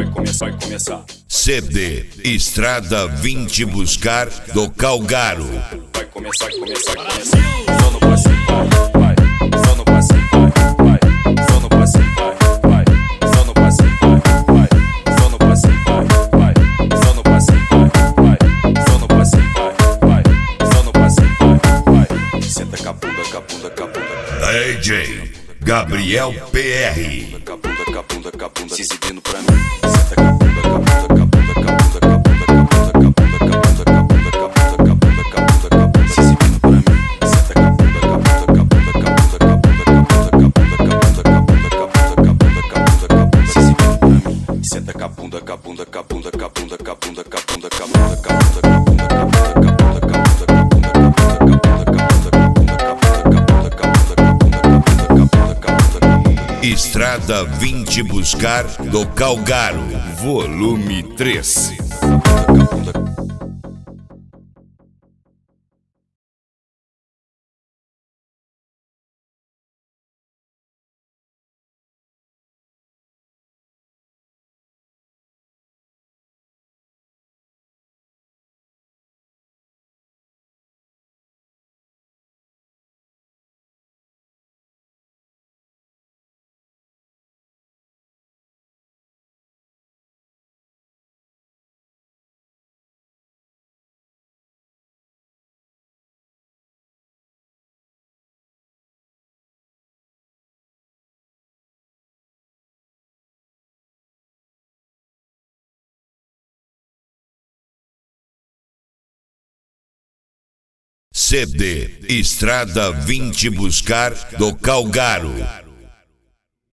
começar. CD Estrada Vim Te Buscar do Calgaro. Vai começar. Só no passinho, vai. Só no passinho, vai. Só no passinho, vai. Só no passinho, vai. Só no passinho, vai. Só no passinho, vai. Só no passinho, vai. Só no passinho, vai. Senta com a bunda. DJ Gabriel PR. Se exibindo pra mim. Senta com a bunda. Se exibindo pra mim. Senta com a bunda. Se exibindo pra mim. Senta com a bunda. Estrada Vim Te Buscar do Calgaro, volume 3. CD Estrada Vim Te Buscar do Calgaro.